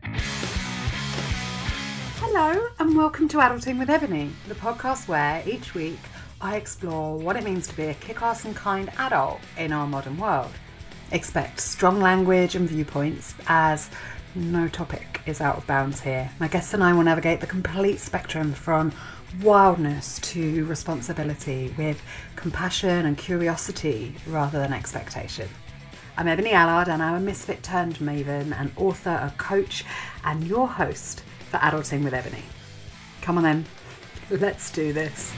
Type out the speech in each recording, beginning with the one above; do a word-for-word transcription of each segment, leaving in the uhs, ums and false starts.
Hello and welcome to Adulting with Ebony, the podcast where each week I explore what it means to be a kick-ass and kind adult in our modern world. Expect strong language and viewpoints, as no topic is out of bounds here. My guests and I will navigate the complete spectrum from wildness to responsibility with compassion and curiosity rather than expectation. I'm Ebony Allard and I'm a misfit turned maven, an author, a coach and your host for Adulting with Ebony. Come on then, let's do this.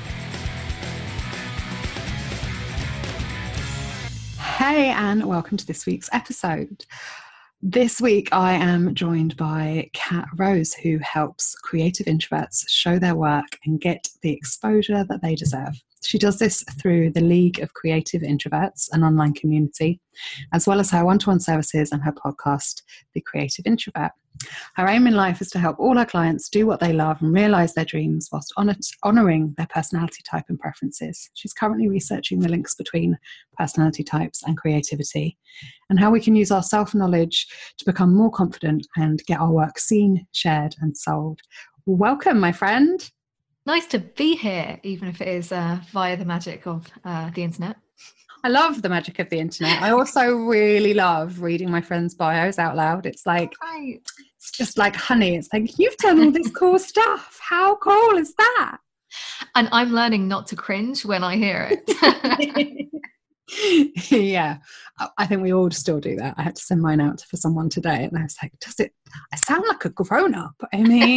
Hey, and welcome to this week's episode. This week I am joined by Kat Rose, who helps creative introverts show their work and get the exposure that they deserve. She does this through the League of Creative Introverts, an online community, as well as her one-to-one services and her podcast, The Creative Introvert. Her aim in life is to help all her clients do what they love and realise their dreams whilst honouring their personality type and preferences. She's currently researching the links between personality types and creativity and how we can use our self-knowledge to become more confident and get our work seen, shared and sold. Welcome, my friend. Nice to be here, even if it is uh, via the magic of uh, the internet. I love the magic of the internet. I also really love reading my friends' bios out loud. It's like, right. It's just like honey. It's like, you've done all this cool stuff. How cool is that? And I'm learning not to cringe when I hear it. Yeah, I think we all still do that. I had to send mine out for someone today and I was like, does it, I sound like a grown-up. I mean,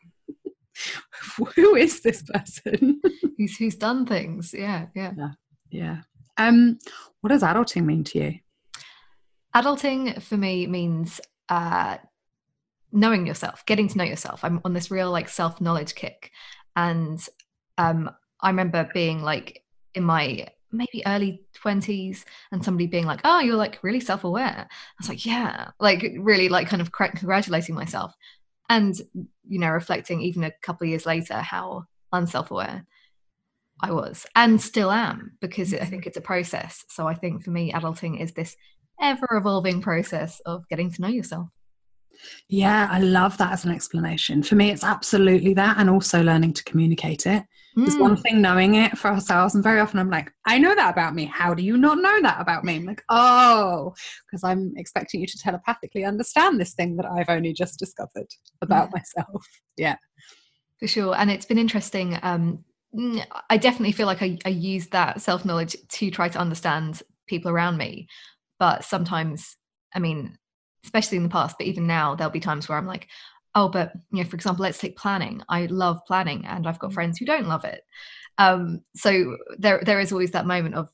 who is this person? who's, who's done things. Yeah, yeah. Yeah, yeah. Um, what does adulting mean to you? Adulting for me means uh, knowing yourself, getting to know yourself. I'm on this real like self-knowledge kick. And um, I remember being like in my maybe early twenties and somebody being like, oh, you're like really self-aware. I was like, yeah, like really like kind of congratulating myself. And, you know, reflecting even a couple of years later how unself-aware I was and still am, because I think it's a process. So I think for me, adulting is this ever-evolving process of getting to know yourself. Yeah, I love that as an explanation. For me, it's absolutely that, and also learning to communicate it. There's mm. one thing knowing it for ourselves, and very often I'm like, I know that about me. How do you not know that about me? I'm like, oh, because I'm expecting you to telepathically understand this thing that I've only just discovered about yeah. myself. Yeah. For sure. And it's been interesting. Um, I definitely feel like I, I use that self-knowledge to try to understand people around me. But sometimes, I mean, especially in the past, but even now, there'll be times where I'm like, oh, but, you know, for example, let's take planning. I love planning and I've got friends who don't love it. Um, so there, there is always that moment of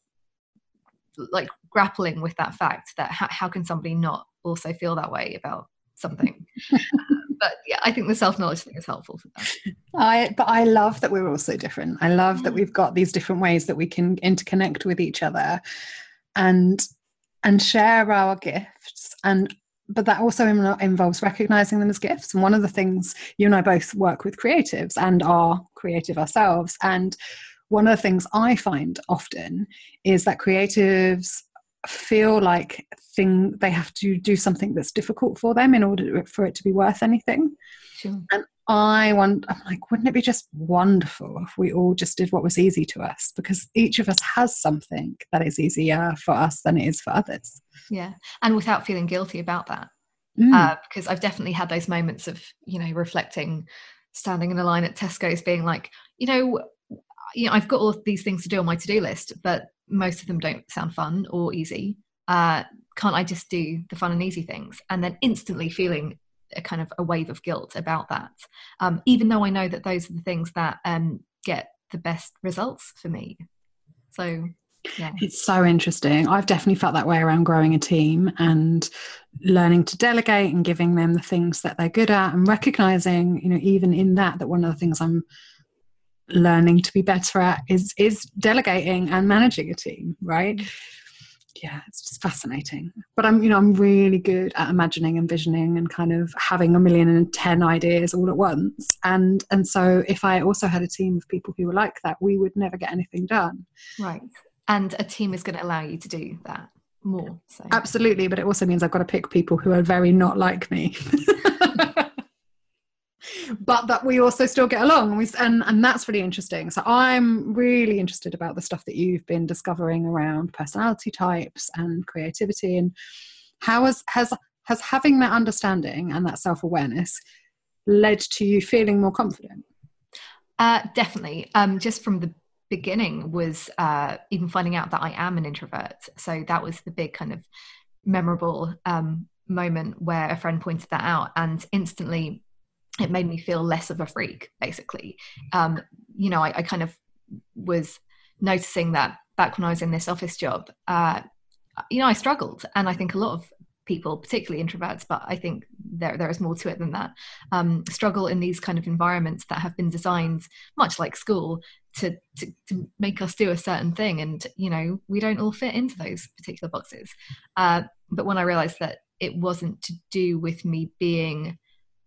like grappling with that fact that how, how can somebody not also feel that way about something? But yeah, I think the self-knowledge thing is helpful for that. I, but I love that we're all so different. I love that we've got these different ways that we can interconnect with each other and and share our gifts. And but that also involves recognizing them as gifts. And one of the things, you and I both work with creatives and are creative ourselves. And one of the things I find often is that creatives feel like thing they have to do something that's difficult for them in order for it to be worth anything. Sure. And I want, I'm like, wouldn't it be just wonderful if we all just did what was easy to us? Because each of us has something that is easier for us than it is for others. Yeah. And without feeling guilty about that. Mm. Uh, because I've definitely had those moments of, you know, reflecting, standing in a line at Tesco's being like, you know, you know, I've got all of these things to do on my to-do list, but most of them don't sound fun or easy. Uh, can't I just do the fun and easy things? And then instantly feeling a kind of a wave of guilt about that. Um, even though I know that those are the things that um, get the best results for me. So, yeah. It's so interesting. I've definitely felt that way around growing a team and learning to delegate and giving them the things that they're good at and recognizing, you know, even in that, that one of the things I'm learning to be better at is is delegating and managing a team, right? Yeah, it's just fascinating. But I'm, you know, I'm really good at imagining and visioning and kind of having a million and ten ideas all at once. And and so if I also had a team of people who were like that, we would never get anything done. Right. And a team is going to allow you to do that more. So. Absolutely. But it also means I've got to pick people who are very not like me. but that we also still get along, and, we, and and that's really interesting. So I'm really interested about the stuff that you've been discovering around personality types and creativity, and how has has has having that understanding and that self-awareness led to you feeling more confident? Uh, definitely. Um, just from the beginning was uh, even finding out that I am an introvert. So that was the big kind of memorable um, moment where a friend pointed that out, and instantly it made me feel less of a freak, basically. Um, you know, I, I kind of was noticing that back when I was in this office job, uh, you know, I struggled. And I think a lot of people, particularly introverts, but I think there there is more to it than that, um, struggle in these kind of environments that have been designed, much like school, to, to to make us do a certain thing, and you know we don't all fit into those particular boxes. Uh, but when I realized that it wasn't to do with me being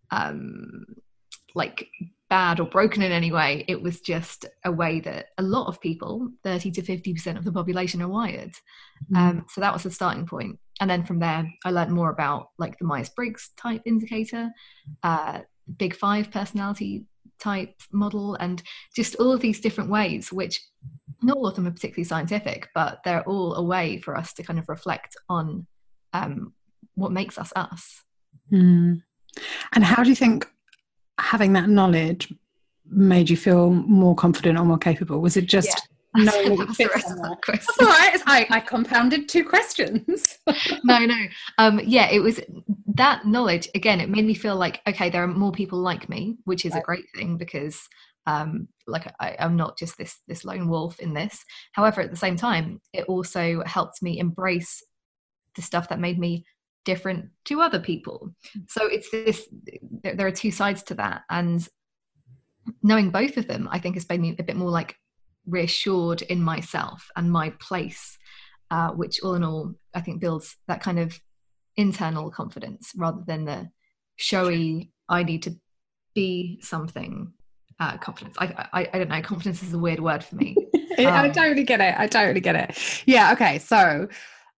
um, like bad or broken in any way, it was just a way that a lot of people, thirty to fifty percent of the population, are wired. Mm. Um, so that was the starting point. And then from there, I learned more about like the Myers-Briggs type indicator, uh, Big Five personality type model, and just all of these different ways, which not all of them are particularly scientific, but they're all a way for us to kind of reflect on um, what makes us us. Mm. And how do you think having that knowledge made you feel more confident or more capable? Was it just... Yeah. No, that was the rest of that question. That's all right. I, I compounded two questions. no, no. Um, yeah, it was that knowledge. Again, it made me feel like, okay, there are more people like me, which is right. a great thing, because um, like I, I'm not just this this lone wolf in this. However, at the same time, it also helped me embrace the stuff that made me different to other people. So it's this. There, there are two sides to that, and knowing both of them, I think, has made me a bit more like reassured in myself and my place, uh, which all in all I think builds that kind of internal confidence rather than the showy I need to be something uh, confidence. I, I I don't know, confidence is a weird word for me. um, I totally get it I totally get it yeah okay, so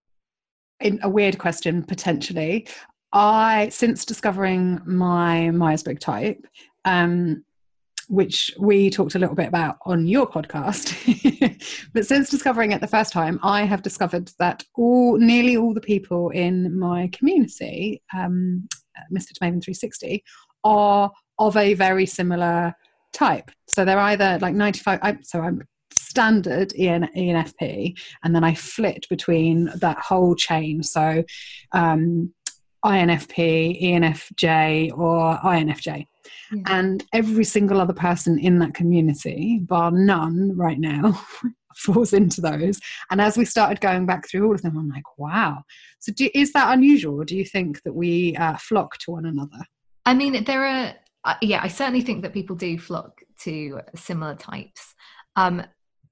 in a weird question potentially, I since discovering my Myers-Briggs type, um which we talked a little bit about on your podcast. But since discovering it the first time, I have discovered that all nearly all the people in my community, um, Mister Maven three sixty, are of a very similar type. So they're either like ninety-five, I, so I'm standard E N, E N F P, and then I flit between that whole chain. So um, I N F P, E N F J, or I N F J. Yeah. And every single other person in that community, bar none right now, falls into those. And as we started going back through all of them, I'm like, wow. So do, is that unusual? Or do you think that we uh, flock to one another? I mean, there are, uh, yeah, I certainly think that people do flock to similar types. Um,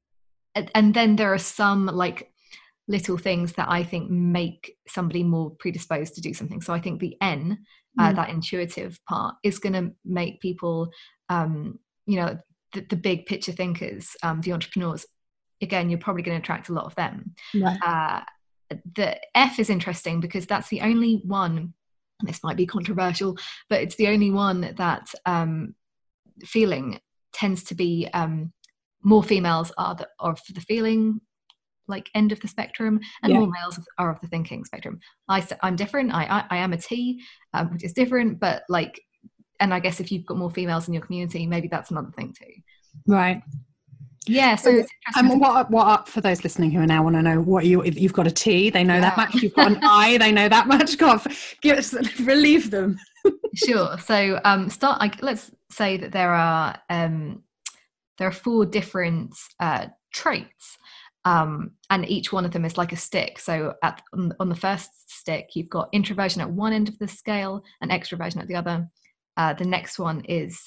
and, and then there are some like little things that I think make somebody more predisposed to do something. So I think the N, uh, mm. that intuitive part, is going to make people, um, you know, the, the big picture thinkers, um, the entrepreneurs, again, you're probably going to attract a lot of them. Right. Uh, the F is interesting because that's the only one, this might be controversial, but it's the only one that um, feeling tends to be, um, more females are, the, are for the feeling like end of the spectrum, and yeah. more males are of the thinking spectrum. I, I'm different. I, I, I am a T, um, which is different, but like, and I guess if you've got more females in your community, maybe that's another thing too. Right. Yeah. So, so um, what, what up for those listening who now want to know what you, if you've got a T, they know yeah. that much. You've got an I, they know that much. God, give us, relieve them. Sure. So um, start. Like, let's say that there are um, there are four different uh, traits. Um, and each one of them is like a stick. So at, on, on the first stick, you've got introversion at one end of the scale and extroversion at the other. Uh, the next one is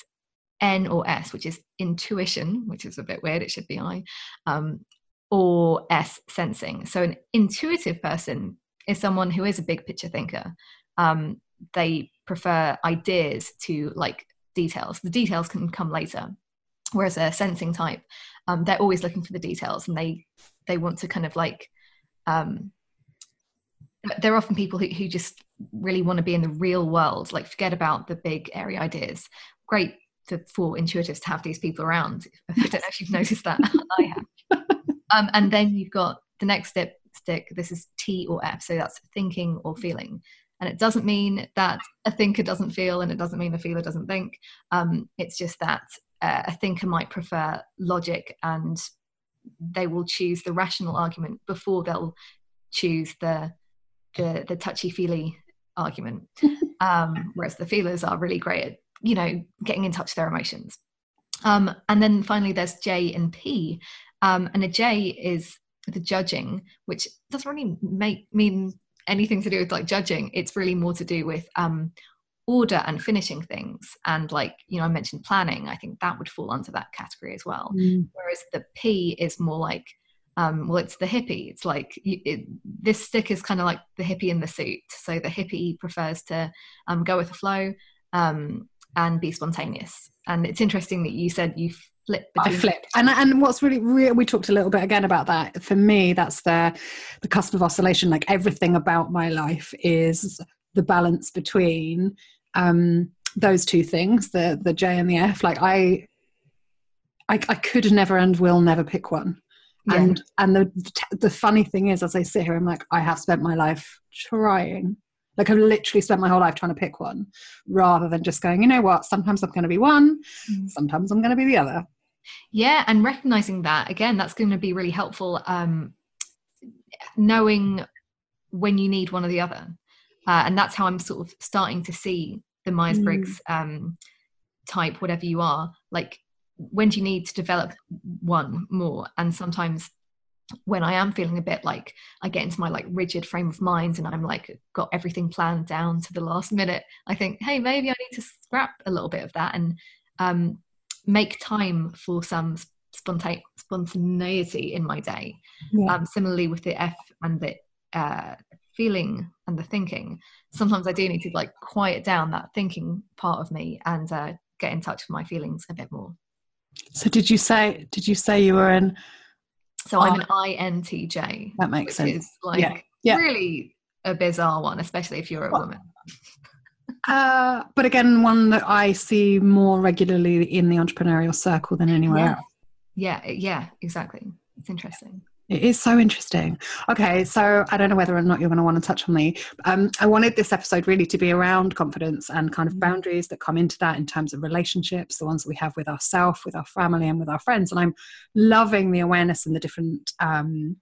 N or S, which is intuition, which is a bit weird. It should be I, um, or S, sensing. So an intuitive person is someone who is a big picture thinker. Um, they prefer ideas to like details. The details can come later. Whereas a sensing type, um, they're always looking for the details, and they they want to kind of like, um, they're often people who, who just really want to be in the real world, like forget about the big airy ideas. Great for, for intuitives to have these people around. I don't know if you've noticed that. I have. Um, and then you've got the next step stick. This is T or F. So that's thinking or feeling. And it doesn't mean that a thinker doesn't feel, and it doesn't mean a feeler doesn't think. Um, it's just that uh, a thinker might prefer logic, and they will choose the rational argument before they'll choose the the, the touchy-feely argument. Um, whereas the feelers are really great at, you know, getting in touch with their emotions. Um, and then finally, there's J and P. Um, and a J is the judging, which doesn't really make mean anything to do with like judging. It's really more to do with um, order and finishing things. And like, you know, I mentioned planning. I think that would fall under that category as well. Mm. Whereas the P is more like, um, well, it's the hippie. It's like you, it, this stick is kind of like the hippie in the suit. So the hippie prefers to um, go with the flow um, and be spontaneous. And it's interesting that you said you flip. I flip, and and what's really real, we talked a little bit again about that. For me, that's the the cusp of oscillation. Like everything about my life is the balance between um, those two things, the the J and the F. Like I, I, I could never and will never pick one. Yeah. And and the the funny thing is, as I sit here, I'm like, I have spent my life trying. Like I've literally spent my whole life trying to pick one, rather than just going, you know what? Sometimes I'm going to be one, mm. sometimes I'm going to be the other. Yeah, and recognizing that, again, that's going to be really helpful. Um, knowing when you need one or the other. Uh, and that's how I'm sort of starting to see the Myers-Briggs mm. um, type, whatever you are. Like, when do you need to develop one more? And sometimes when I am feeling a bit like I get into my like rigid frame of mind and I'm like got everything planned down to the last minute, I think, hey, maybe I need to scrap a little bit of that and um, make time for some spontane- spontaneity in my day. Yeah. Um, similarly with the F and the uh, feeling and the thinking, sometimes I do need to like quiet down that thinking part of me and uh, get in touch with my feelings a bit more. So did you say, did you say you were in So I'm an I N T J. That makes which sense. Is like yeah. Yeah. really a bizarre one, especially if you're a well, woman. uh, but again, one that I see more regularly in the entrepreneurial circle than anywhere yeah. else. Yeah, yeah, exactly. It's interesting. It is so interesting. Okay, so I don't know whether or not you're going to want to touch on me. Um, I wanted this episode really to be around confidence and kind of boundaries that come into that in terms of relationships, the ones that we have with ourselves, with our family and with our friends. And I'm loving the awareness and the different, um,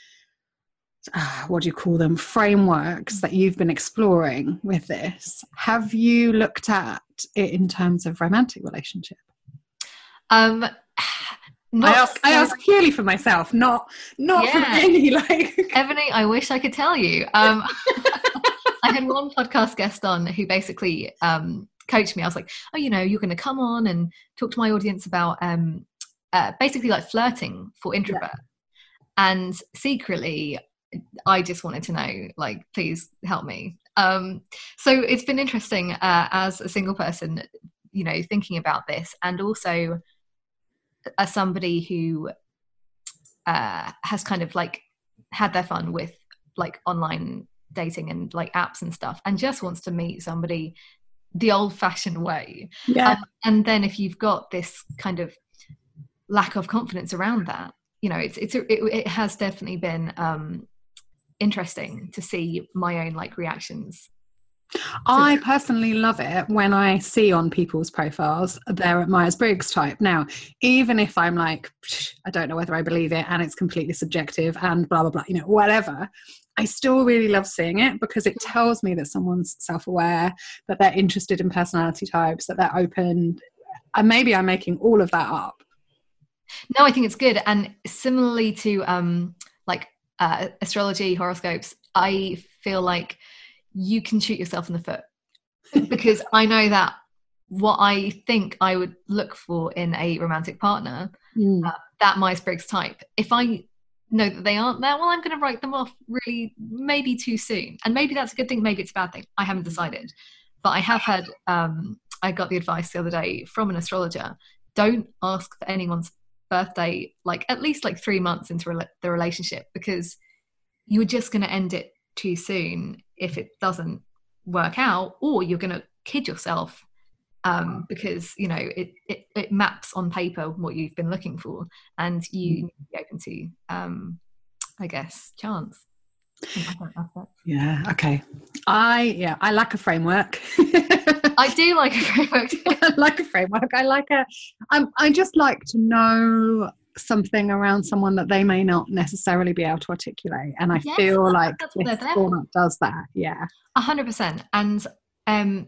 uh, what do you call them, frameworks that you've been exploring with this. Have you looked at it in terms of romantic relationship? Um. Not I ask, so, I ask purely for myself, not not yeah. for any like. Ebony, I wish I could tell you. Um, I had one podcast guest on who basically um, coached me. I was like, oh, you know, you're going to come on and talk to my audience about um, uh, basically like flirting for introvert. Yeah. And secretly, I just wanted to know, like, please help me. Um, so it's been interesting uh, as a single person, you know, thinking about this, and also as somebody who uh, has kind of like had their fun with like online dating and like apps and stuff, and just wants to meet somebody the old-fashioned way. Yeah. Um, and then if you've got this kind of lack of confidence around that, you know, it's it's it, it has definitely been um, interesting to see my own like reactions. I personally love it when I see on people's profiles they're at Myers-Briggs type. Now, even if I'm like, I don't know whether I believe it and it's completely subjective and blah, blah, blah, you know, whatever, I still really love seeing it because it tells me that someone's self-aware, that they're interested in personality types, that they're open. And maybe I'm making all of that up. No, I think it's good. And similarly to um, like uh, astrology, horoscopes, I feel like you can shoot yourself in the foot because I know that what I think I would look for in a romantic partner, mm. uh, that Myers-Briggs type, if I know that they aren't there, well, I'm going to write them off really maybe too soon. And maybe that's a good thing, maybe it's a bad thing. I haven't decided. But I have had, um, I got the advice the other day from an astrologer, don't ask for anyone's birthday, like at least like three months into re- the relationship, because you're just going to end it too soon if it doesn't work out, or you're going to kid yourself um, because, you know, it, it, it maps on paper what you've been looking for, and you need to be open to, um, I guess, chance. Yeah. Okay. I, yeah, I like a framework. I do like a framework. I like a framework. I like a, I, I just like to know something around someone that they may not necessarily be able to articulate. And I yes, feel that, like that's this format does that. Yeah. A hundred percent. And um,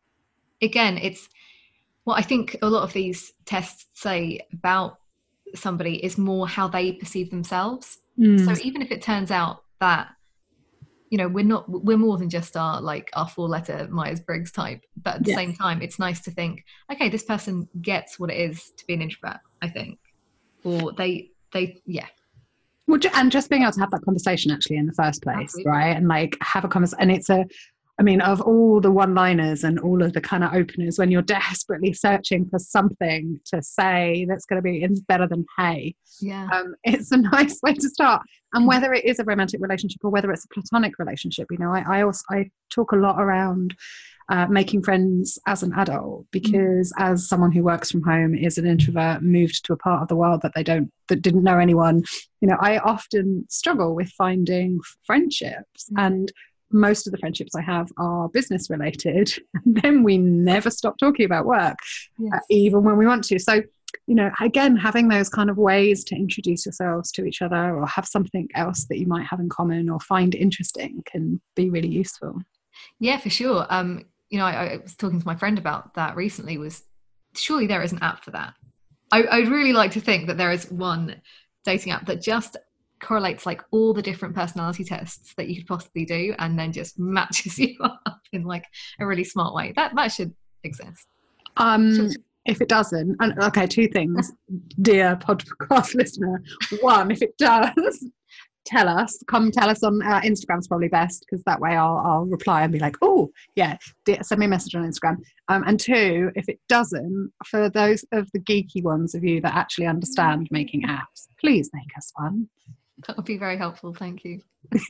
again, it's what I think a lot of these tests say about somebody is more how they perceive themselves. Mm. So even if it turns out that, you know, we're not, we're more than just our, like our four letter Myers-Briggs type, but at the yes. same time, it's nice to think, okay, this person gets what it is to be an introvert, I think. Or they, they, yeah. Well, and just being able to have that conversation actually in the first place, Absolutely. Right? And like have a conversation, and it's a, I mean, of all the one-liners and all of the kind of openers, when you're desperately searching for something to say that's going to be it's better than hey, yeah, um, it's a nice way to start. And whether it is a romantic relationship or whether it's a platonic relationship, you know, I, I also I talk a lot around uh, making friends as an adult, because mm. as someone who works from home, is an introvert, moved to a part of the world that they don't that didn't know anyone, you know, I often struggle with finding friendships. Mm. And most of the friendships I have are business related, and then we never stop talking about work, yes. uh, even when we want to. So, you know, again, having those kind of ways to introduce yourselves to each other, or have something else that you might have in common or find interesting, can be really useful. Yeah, for sure. Um, you know, I, I was talking to my friend about that recently. Was surely there is an app for that. I, I'd really like to think that there is one dating app that just correlates like all the different personality tests that you could possibly do, and then just matches you up in like a really smart way. That that should exist. Um, should, if it doesn't, and okay, two things, dear podcast listener. One, if it does, tell us. Come tell us on uh, Instagram's probably best, because that way I'll I'll reply and be like, oh yeah, send me a message on Instagram. Um, and two, if it doesn't, for those of the geeky ones of you that actually understand making apps, please make us one. That would be very helpful. Thank you.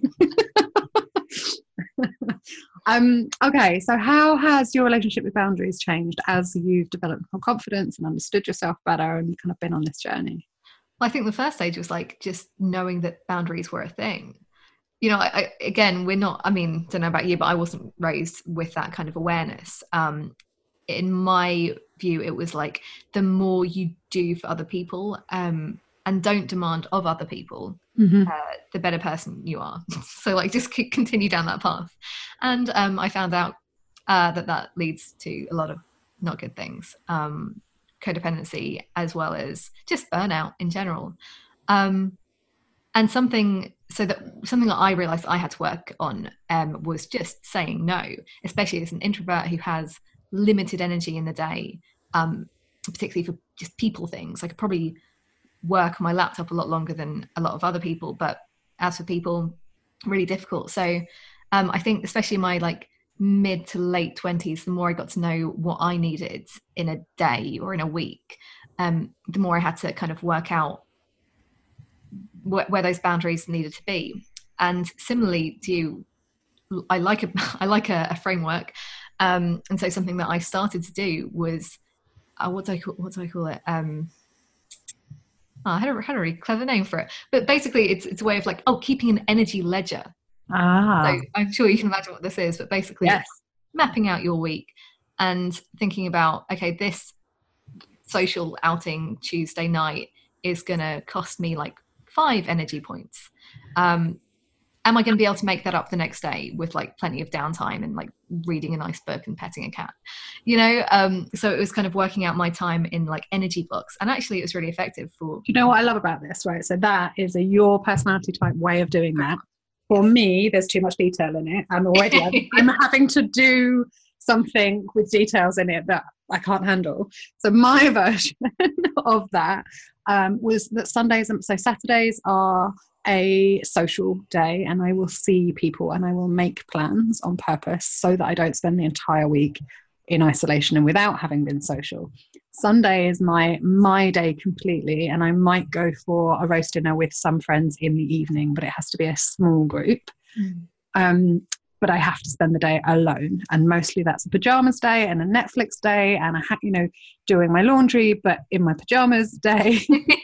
um, okay, so how has your relationship with boundaries changed as you've developed more confidence and understood yourself better and kind of been on this journey? Well, I think the first stage was like just knowing that boundaries were a thing. You know, I, I, again, we're not, I mean, don't know about you, but I wasn't raised with that kind of awareness. Um, in my view, it was like the more you do for other people, um, and don't demand of other people, mm-hmm. uh, the better person you are. So like just continue down that path. And um, I found out uh, that that leads to a lot of not good things, um, codependency, as well as just burnout in general. Um, and something, so that something that I realized I had to work on um, was just saying no, especially as an introvert who has limited energy in the day, um, particularly for just people things. I could probably work on my laptop a lot longer than a lot of other people, but as for people, really difficult. So um, I think especially in my like mid to late twenties, the more I got to know what I needed in a day or in a week, um, the more I had to kind of work out wh- where those boundaries needed to be. And similarly to you, I like a, I like a, a framework. Um, and so something that I started to do was, uh, what do I call, what do I call it? Um, Oh, I had a, had a really clever name for it. But basically, it's it's a way of like, oh, keeping an energy ledger. Ah. So I'm sure you can imagine what this is, but basically yes. it's mapping out your week and thinking about, okay, this social outing Tuesday night is going to cost me like five energy points. Um, am I going to be able to make that up the next day with like plenty of downtime and like reading a nice book and petting a cat, you know? Um, so it was kind of working out my time in like energy blocks, and actually it was really effective for. You know what I love about this, right? So that is a your personality type way of doing that. For yes. me, there's too much detail in it. I'm already, I'm, I'm having to do something with details in it that I can't handle. So my version of that um, was that Sundays, so Saturdays are a social day, and I will see people and I will make plans on purpose so that I don't spend the entire week in isolation and without having been social. Sunday is my my day completely, and I might go for a roast dinner with some friends in the evening, but it has to be a small group. Mm. Um, but I have to spend the day alone. And mostly that's a pajamas day and a Netflix day and a, ha- you know, doing my laundry, but in my pajamas day.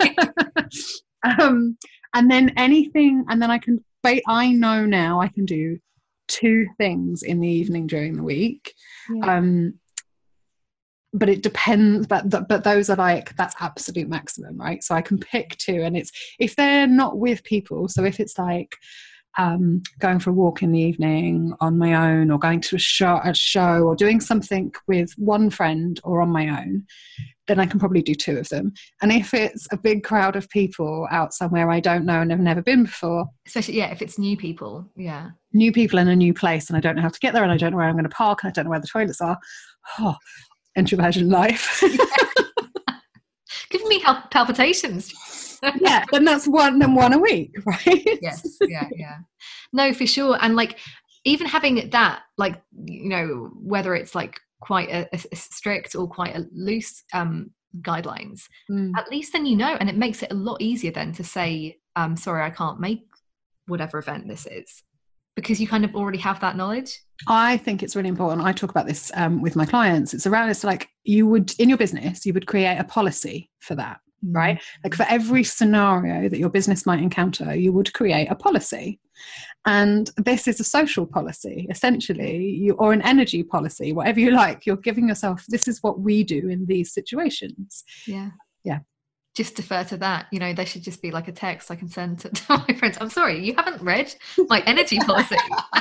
um, and then anything, and then I can, I know now I can do two things in the evening during the week. Yeah. Um, but it depends, but but those are like, that's absolute maximum, right? So I can pick two, and it's, if they're not with people, so if it's like um, going for a walk in the evening on my own, or going to a show, a show or doing something with one friend or on my own, then I can probably do two of them. And if it's a big crowd of people out somewhere I don't know and have never been before, especially, yeah, if it's new people, yeah. New people in a new place, and I don't know how to get there, and I don't know where I'm going to park, and I don't know where the toilets are. Oh, introversion life. Giving me pal- palpitations. Yeah, then that's one and one a week, right? Yes, yeah, yeah. No, for sure. And like, even having that, like, you know, whether it's like quite a, a strict or quite a loose um, guidelines, mm. at least then you know, and it makes it a lot easier then to say, um, sorry, I can't make whatever event this is, because you kind of already have that knowledge. I think it's really important. I talk about this um, with my clients. It's around, it's like, you would, in your business, you would create a policy for that. Right? Like for every scenario that your business might encounter, you would create a policy. And this is a social policy, essentially, you, or an energy policy, whatever you like. You're giving yourself, this is what we do in these situations. Yeah. Yeah. Just defer to that. You know, there should just be like a text I can send to, to my friends. I'm sorry, you haven't read my energy policy.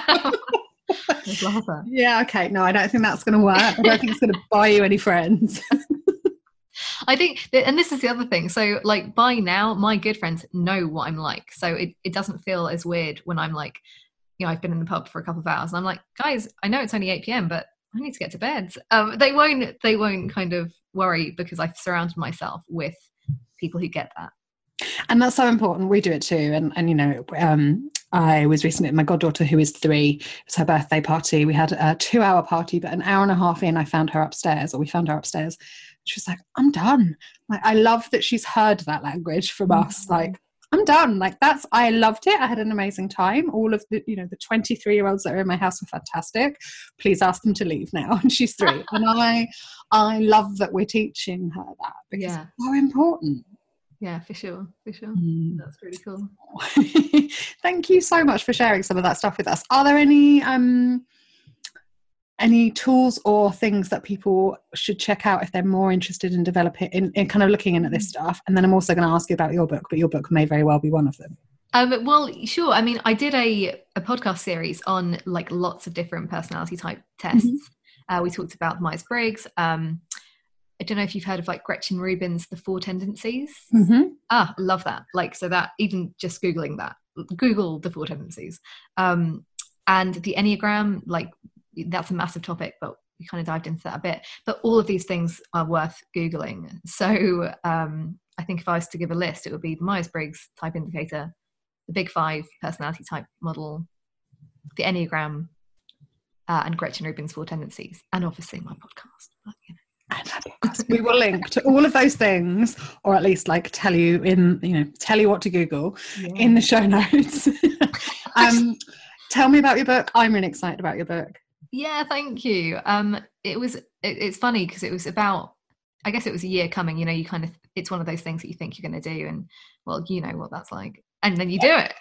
Yeah, okay. No, I don't think that's going to work. I don't think it's going to buy you any friends. I think, that, and this is the other thing. So like by now, my good friends know what I'm like. So it, it doesn't feel as weird when I'm like, you know, I've been in the pub for a couple of hours and I'm like, guys, I know it's only eight p.m, but I need to get to bed. Um, they won't, they won't kind of worry, because I've surrounded myself with people who get that. And that's so important. We do it too. And, and you know, um, I was recently at my goddaughter, who is three. It was her birthday party. We had a two hour party, but an hour and a half in, I found her upstairs, or we found her upstairs. She was like, I'm done. Like, I love that she's heard that language from mm-hmm. us. Like, I'm done. Like, that's, I loved it. I had an amazing time. All of the, you know, the twenty-three year olds that are in my house were fantastic. Please ask them to leave now. And she's three. And I, I love that we're teaching her that, because yeah. it's so important. Yeah, for sure. For sure. Mm. That's really cool. Thank you so much for sharing some of that stuff with us. Are there any, um, any tools or things that people should check out if they're more interested in developing, in, in kind of looking in at this stuff? And then I'm also going to ask you about your book, but your book may very well be one of them. Um, well, sure. I mean, I did a, a podcast series on like lots of different personality type tests. Mm-hmm. Uh, we talked about Myers-Briggs. Um, I don't know if you've heard of like Gretchen Rubin's The Four Tendencies. Mm-hmm. Ah, love that. Like, so that even just Googling that, Google The Four Tendencies. Um, and the Enneagram, like, that's a massive topic, but we kind of dived into that a bit. But all of these things are worth Googling. So um, I think if I was to give a list, it would be the Myers-Briggs type indicator, the Big Five personality type model, the Enneagram, uh, and Gretchen Rubin's Four Tendencies, and obviously my podcast. But, you know. We will link to all of those things, or at least like tell you in, you know, tell you what to Google yeah. in the show notes. um, tell me about your book. I'm really excited about your book. Yeah, thank you. Um, it was, it, it's funny because it was about, I guess it was a year coming, you know, you kind of, it's one of those things that you think you're going to do, and well, you know what that's like, and then you do it.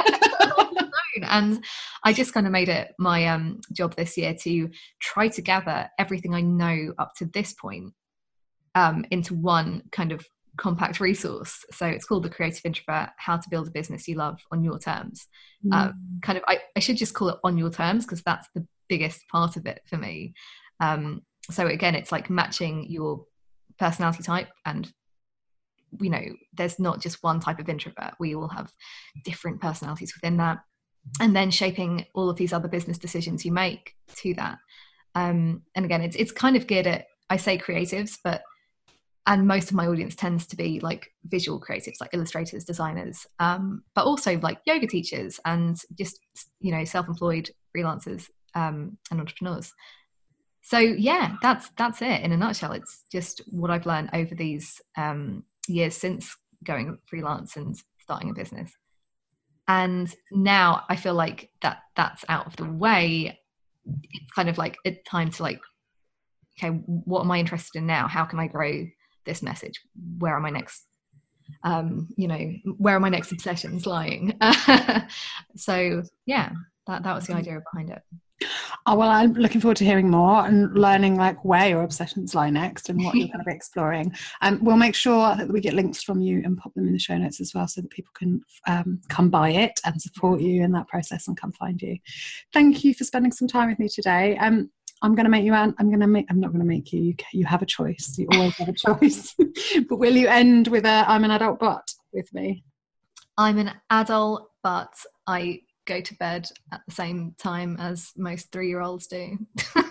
And I just kind of made it my um, job this year to try to gather everything I know up to this point um, into one kind of compact resource. So it's called The Creative Introvert: How to Build a Business You Love on Your Terms. Mm. Uh, kind of, I, I should just call it On Your Terms, because that's the biggest part of it for me. Um, so again, it's like matching your personality type, and you know, there's not just one type of introvert. We all have different personalities within that. And then shaping all of these other business decisions you make to that. Um, and again, it's it's kind of geared at, I say creatives, but, and most of my audience tends to be like visual creatives, like illustrators, designers, um, but also like yoga teachers and just, you know, self-employed freelancers um, and entrepreneurs. So yeah, that's that's it in a nutshell. It's just what I've learned over these um, years since going freelance and starting a business. And now I feel like that that's out of the way. It's kind of like it's time to like, okay, what am I interested in now? How can I grow this message? Where are my next, um, you know, where are my next obsessions lying? So yeah, that, that was the idea behind it. Oh, well, I'm looking forward to hearing more and learning like where your obsessions lie next and what you're going to be exploring. And um, we'll make sure that we get links from you and pop them in the show notes as well, so that people can um, come buy it and support you in that process and come find you. Thank you for spending some time with me today. Um, I'm going to make you. I'm going to make. I'm not going to make you. You, you have a choice. You always have a choice. But will you end with a "I'm an adult, but" with me? I'm an adult, but I go to bed at the same time as most three-year-olds do.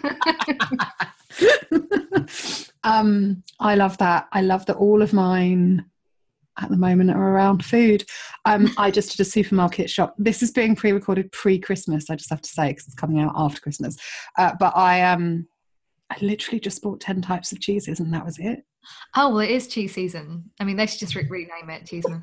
um, I love that. I love that all of mine at the moment are around food. Um, I just did a supermarket shop. This is being pre-recorded pre-Christmas, I just have to say, because it's coming out after Christmas. Uh, but I um, I literally just bought ten types of cheeses and that was it. Oh, well, it is cheese season. I mean, they should just re- rename it Cheeseman.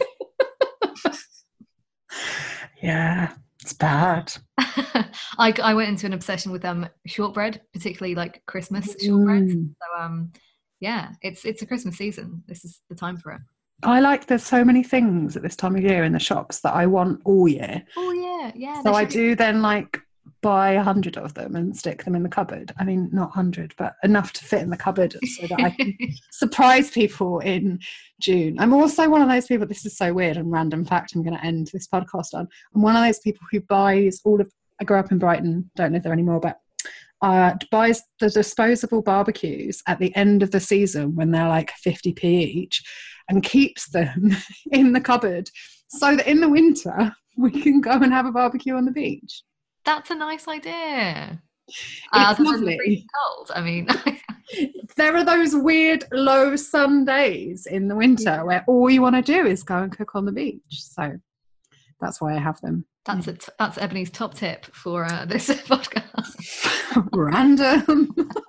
Yeah. It's bad. I, I went into an obsession with um shortbread, particularly like Christmas shortbread. Mm. So um yeah, it's it's a Christmas season. This is the time for it. I like there's so many things at this time of year in the shops that I want all year. Oh yeah, yeah. So I do then like buy a hundred of them and stick them in the cupboard. I mean, not hundred, but enough to fit in the cupboard so that I can surprise people in June. I'm also one of those people, this is so weird and random fact I'm going to end this podcast on. I'm one of those people who buys all of, I grew up in Brighton, don't live there anymore, but uh, buys the disposable barbecues at the end of the season when they're like fifty p each and keeps them in the cupboard so that in the winter we can go and have a barbecue on the beach. That's a nice idea. It's uh, lovely. Cold. I mean, there are those weird low sun days in the winter yeah. where all you want to do is go and cook on the beach. So that's why I have them. That's a t- that's Ebony's top tip for uh, this podcast. Random.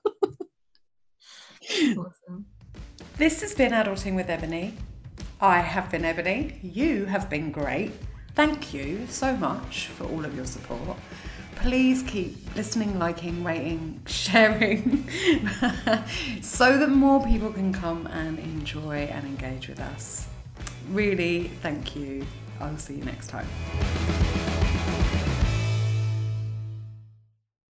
Awesome. This has been Adulting with Ebony. I have been Ebony. You have been great. Thank you so much for all of your support. Please keep listening, liking, rating, sharing so that more people can come and enjoy and engage with us. Really, thank you. I'll see you next time.